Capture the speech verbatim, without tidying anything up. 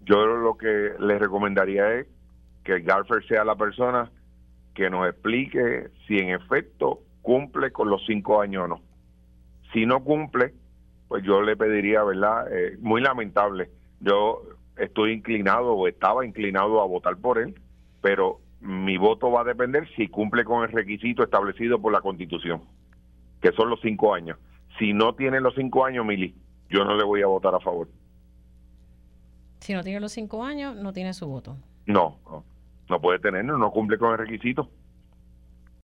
Yo lo que les recomendaría es que el gaffer sea la persona que nos explique si en efecto cumple con los cinco años o no. Si no cumple, pues yo le pediría, ¿verdad? Eh, muy lamentable. Yo estoy inclinado o estaba inclinado a votar por él, pero mi voto va a depender si cumple con el requisito establecido por la Constitución, que son los cinco años. Si no tiene los cinco años, Mili, yo no le voy a votar a favor. Si no tiene los cinco años, no tiene su voto. No, no, no puede tenerlo, no cumple con el requisito.